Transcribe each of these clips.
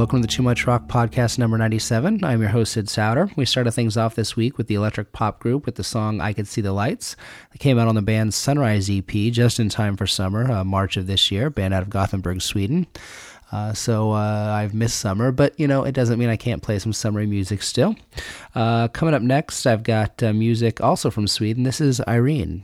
welcome to the Too Much Rock Podcast number 97. I'm your host, Sid Souter. We started things off this week with the electric pop group with the song I Could See the Lights. They came out on the band's Sunrise EP just in time for summer, March of this year, band out of Gothenburg, Sweden. So I've missed summer, but, it doesn't mean I can't play some summery music still. Coming up next, I've got music also from Sweden. This is Irene.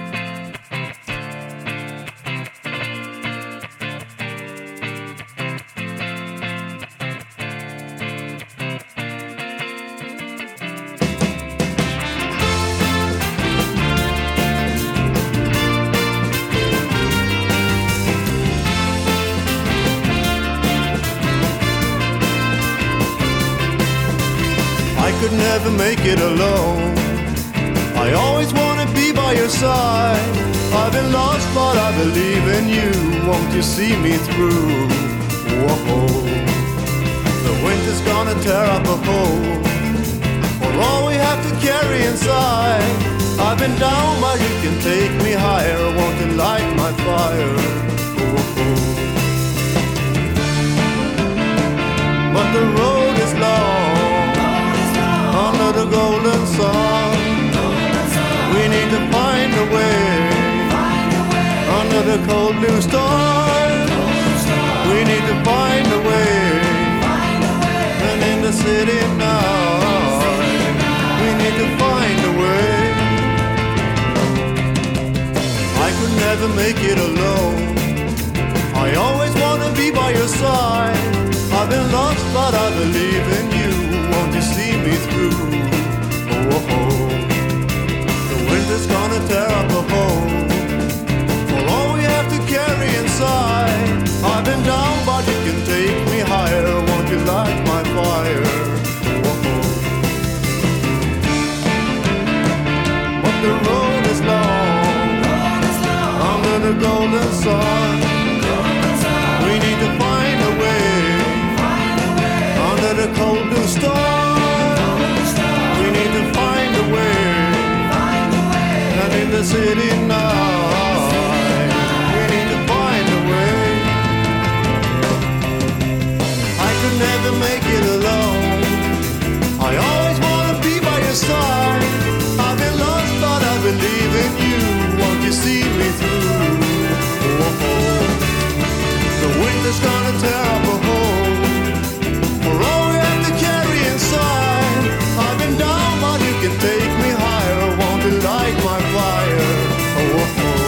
Never make it alone. I always wanna be by your side. I've been lost but I believe in you. Won't you see me through? Whoa. The winter's gonna tear up a hole for all we have to carry inside. I've been down but you can take me higher. Won't you light my fire? Whoa. But the road is long under the golden sun. We need to find a way under the cold blue stars. We need to find a way. And in the city now, we need to find a way. I could never make it alone. I always wanna be by your side. I've been lost but I believe in you. Won't you see me through? Oh. The winter's gonna tear up a hole for all we have to carry inside. I've been down but you can take me higher. Won't you light my fire? Oh. But the road is long under the golden sun. We need to find a way under the cold blue stars. We need to find a way. And in the city now, we need to find a way. I could never make it alone. I always wanna be by your side. I've been lost but I believe in you. Won't you see me through? Oh. The winter's gonna tear up a hole for all we have to carry inside. I've been down but you can take me higher. Won't you light my fire? Oh.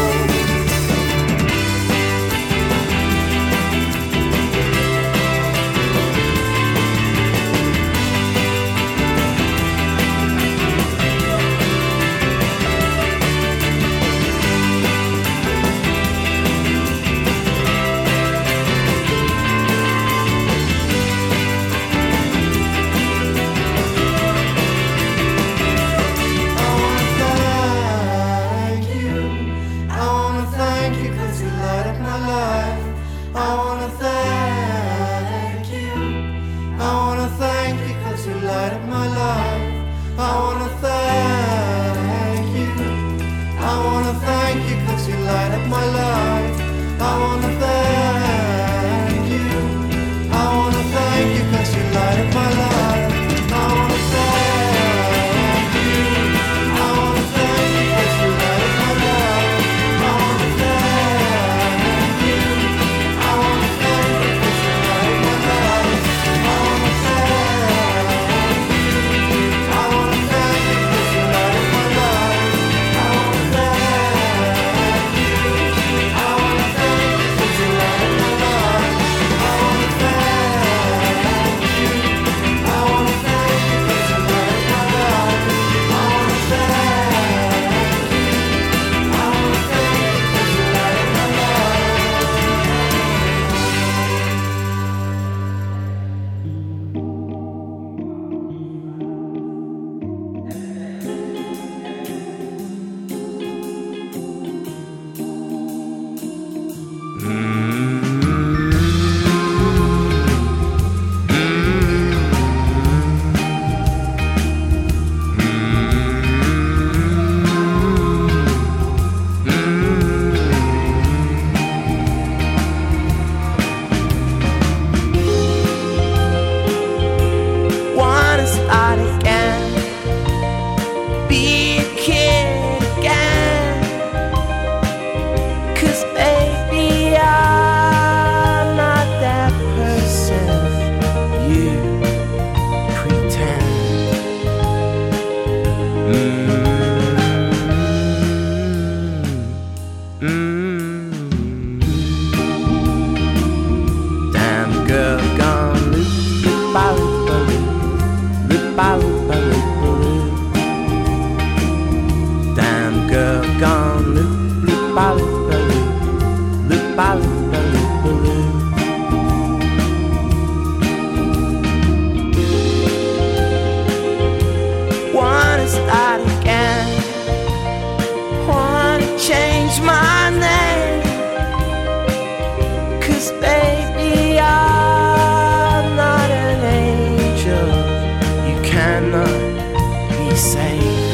saved.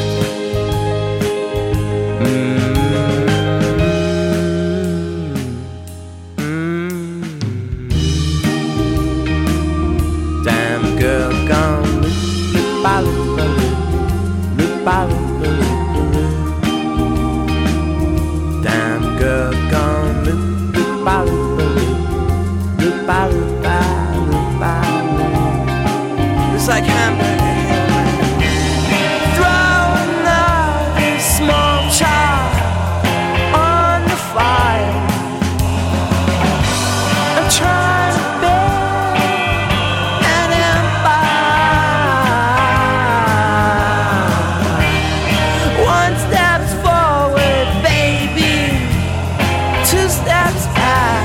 Damn girl gone, damn girl gone, it's like hamburger throwing a small child on the fire. I'm trying to build an empire. One step's forward, baby, two steps back.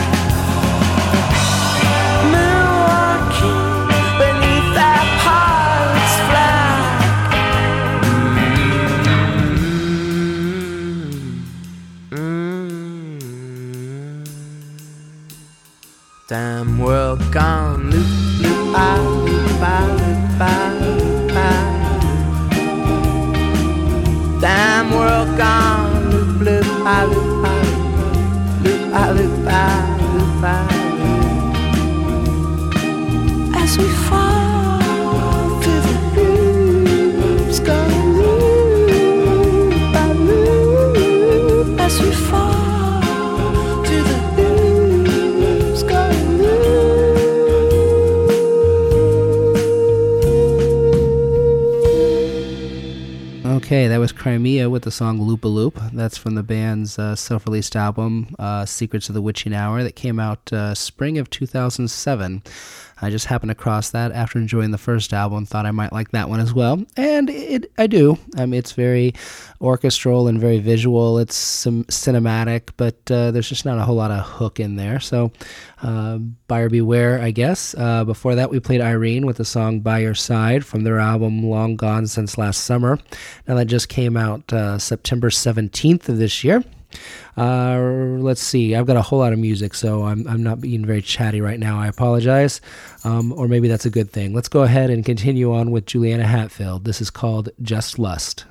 Damn world gone, loop, loop, ah, loop, ah, loop, ah, loop, ah. Damn world gone, loop, loop, ah, loop, ah, loop, ah, loop, ah, loop, ah, loop. As we fall through the loops, going loop, ah, loop, as we fall. Okay, that was Crimea with the song Loop-a-Loop. That's from the band's self-released album, Secrets of the Witching Hour, that came out spring of 2007. I just happened across that after enjoying the first album, thought I might like that one as well, and I do. It's very orchestral and very visual. It's some cinematic, but there's just not a whole lot of hook in there, so buyer beware, I guess. Before that, we played Irene with the song By Your Side from their album Long Gone Since Last Summer. Now, that just came out September 17th of this year. Let's see, I've got a whole lot of music, so I'm not being very chatty right now. I apologize, or maybe that's a good thing. Let's go ahead and continue on with Juliana Hatfield. This is called Just Lust.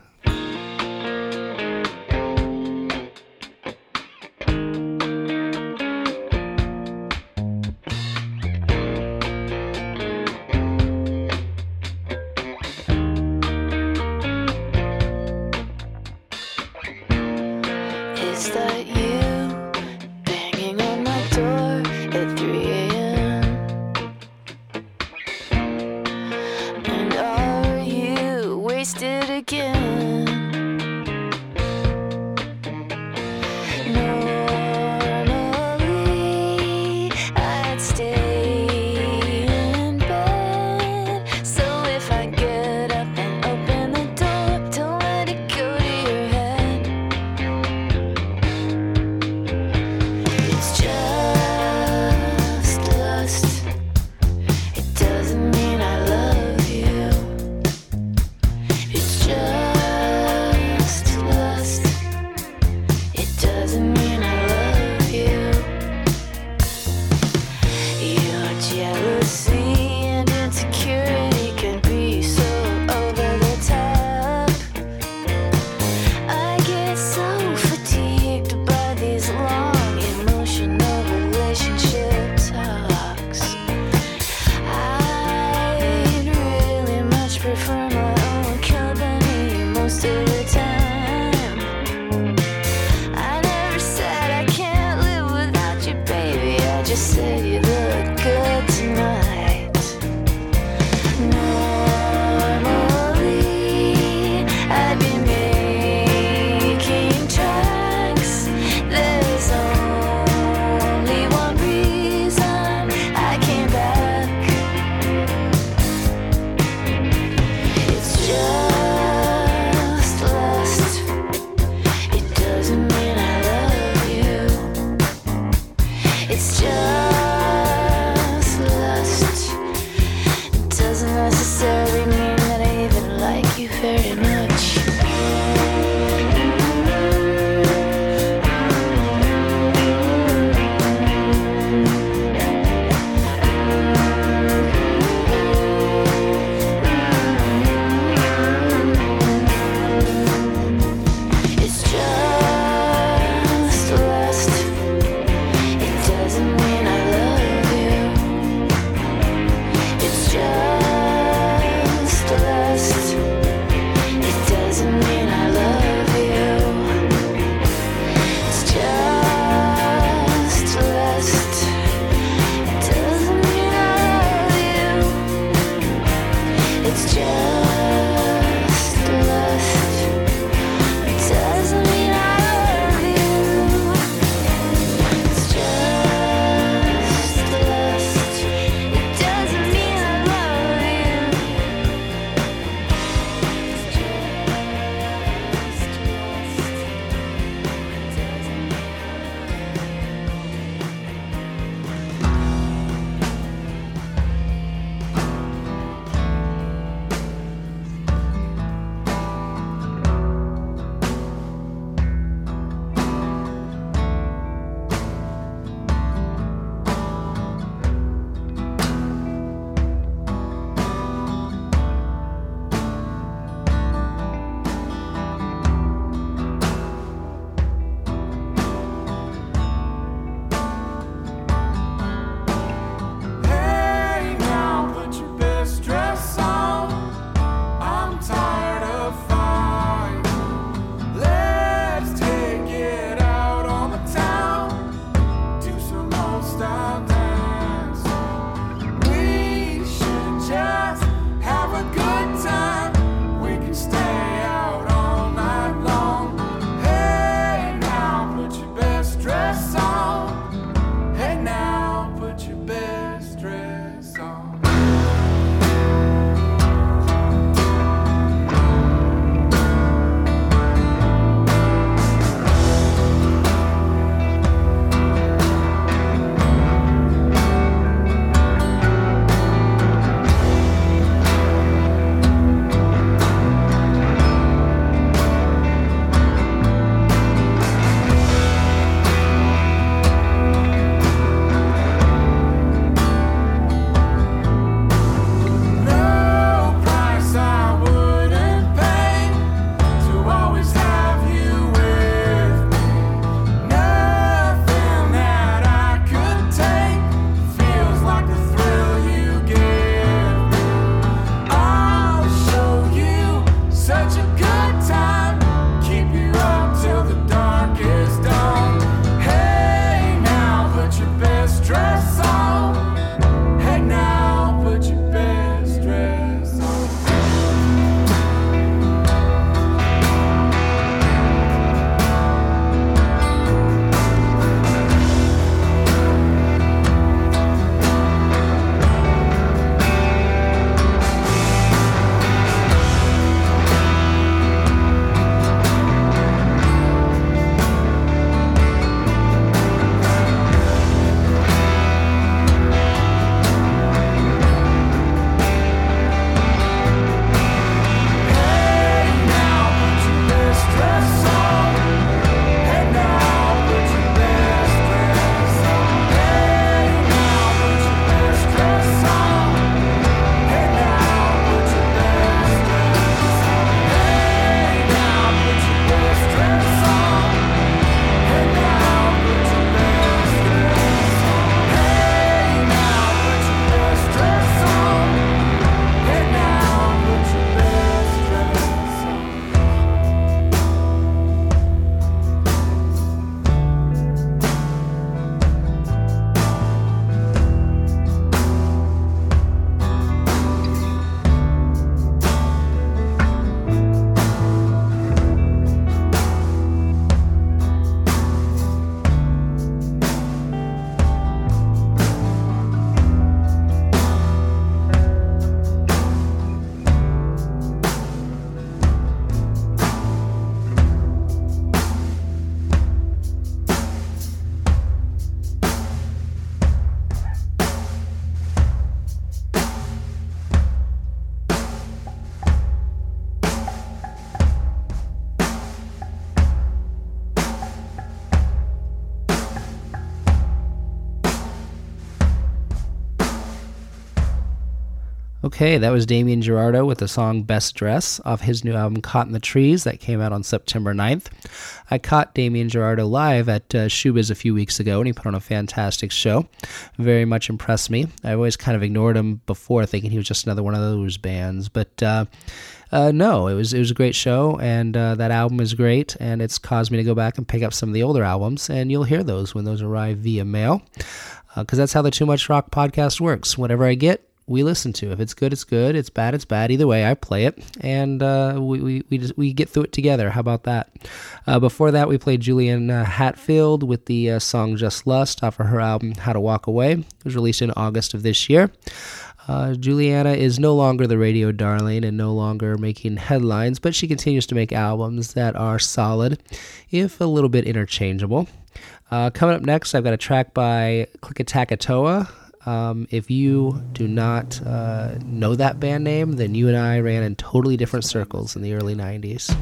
Okay, that was Damien Gerardo with the song Best Dress off his new album Caught in the Trees that came out on September 9th. I caught Damien Gerardo live at Shoebiz a few weeks ago, and he put on a fantastic show. Very much impressed me. I've always kind of ignored him before, thinking he was just another one of those bands, but no, it was a great show, and that album is great, and it's caused me to go back and pick up some of the older albums, and you'll hear those when those arrive via mail, because that's how the Too Much Rock podcast works. Whatever I get, we listen to. If it's good, it's good. It's bad, it's bad. Either way, I play it, and we get through it together. How about that? Before that, we played Julian Hatfield with the song Just Lust off of her album How to Walk Away. It was released in August of this year. Juliana is no longer the radio darling and no longer making headlines, but she continues to make albums that are solid, if a little bit interchangeable. Coming up next, I've got a track by Klikataka. If you do not know that band name, then you and I ran in totally different circles in the early 90s.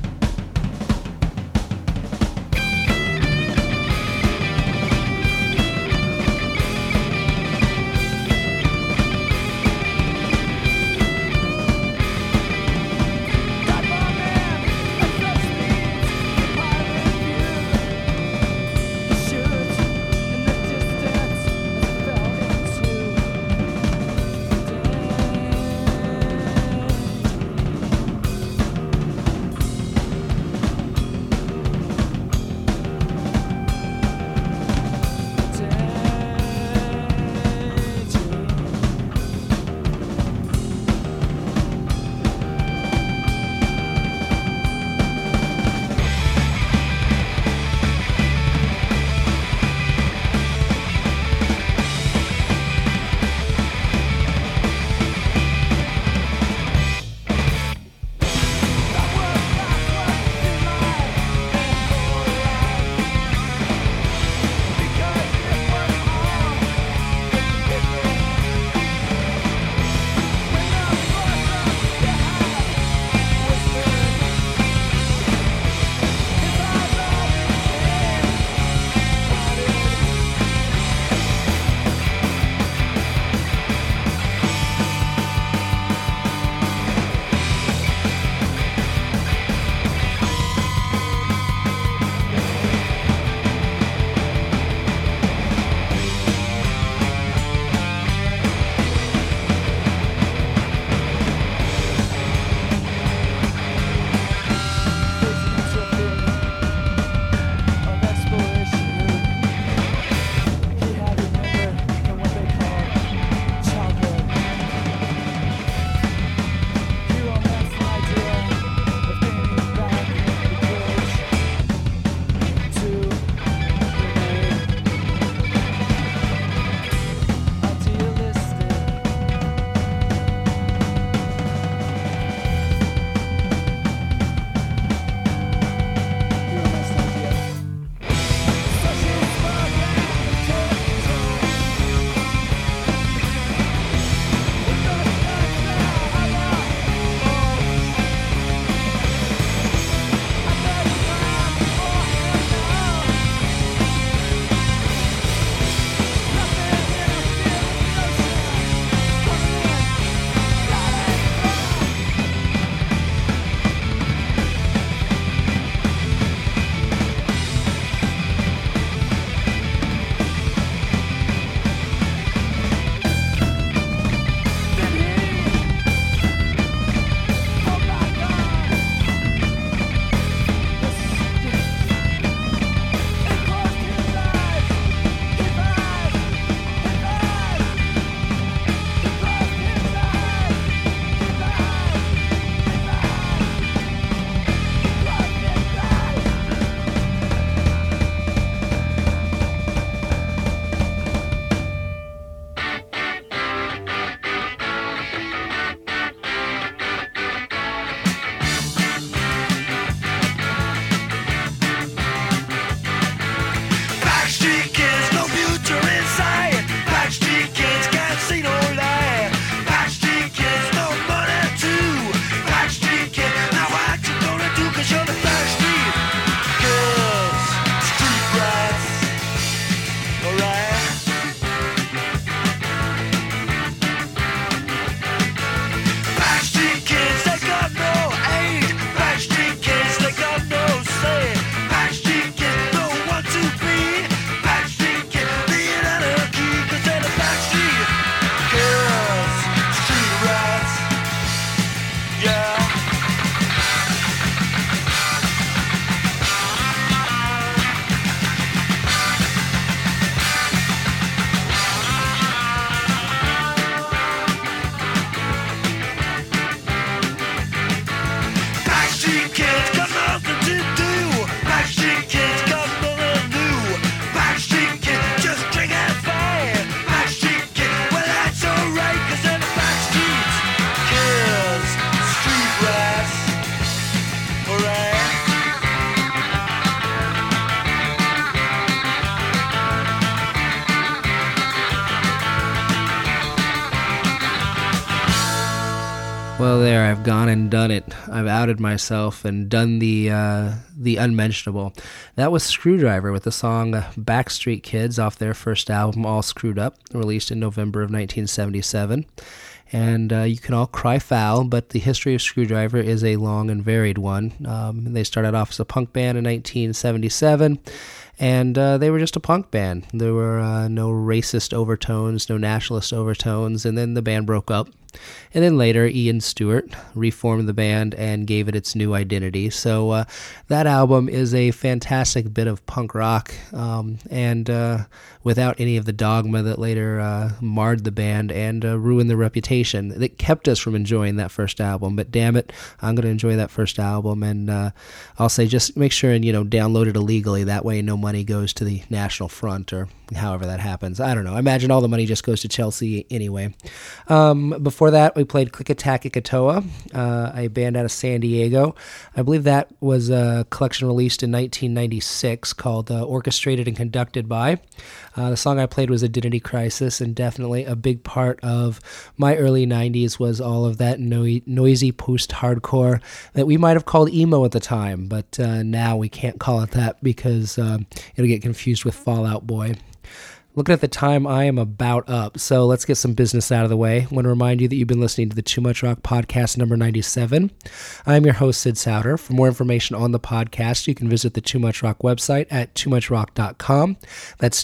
Well, there, I've gone and done it. I've outed myself and done the unmentionable. That was Screwdriver with the song Backstreet Kids off their first album, All Screwed Up, released in November of 1977. And you can all cry foul, but the history of Screwdriver is a long and varied one. They started off as a punk band in 1977, and they were just a punk band. There were no racist overtones, no nationalist overtones, and then the band broke up. And then later, Ian Stewart reformed the band and gave it its new identity. So that album is a fantastic bit of punk rock, and without any of the dogma that later marred the band and ruined the reputation. That kept us from enjoying that first album. But damn it, I'm going to enjoy that first album. And I'll say just make sure and, download it illegally. That way no money goes to the National Front or however that happens. I don't know. I imagine all the money just goes to Chelsea anyway. Before that, we played Click Attack Ikatoa, a band out of San Diego. I believe that was a collection released in 1996 called Orchestrated and Conducted By. The song I played was Identity Crisis, and definitely a big part of my early 90s was all of that noisy post-hardcore that we might have called emo at the time, but now we can't call it that because it'll get confused with Fall Out Boy. Looking at the time, I am about up, so let's get some business out of the way. I want to remind you that you've been listening to the Too Much Rock Podcast number 97. I'm your host, Sid Souter. For more information on the podcast, you can visit the Too Much Rock website at toomuchrock.com. That's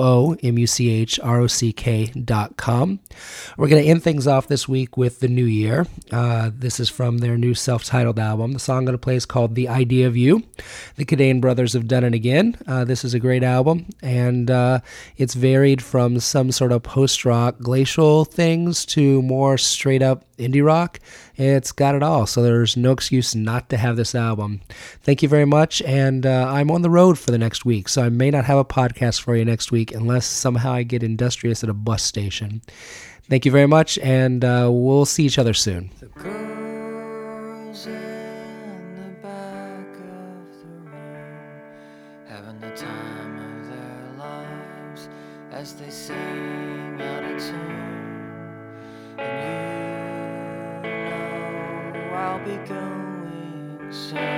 TOOMUCHROCK.com. We're going to end things off this week with The New Year. This is from their new self-titled album. The song I'm going to play is called The Idea of You. The Cadane Brothers have done it again. This is a great album, and it's varied from some sort of post-rock glacial things to more straight-up indie rock. It's got it all, so there's no excuse not to have this album. Thank you very much, and I'm on the road for the next week, so I may not have a podcast for you next week unless somehow I get industrious at a bus station. Thank you very much, and we'll see each other soon. The girls in the back of the room having the time of their lives as they sing out of tune, and you know I'll be going soon.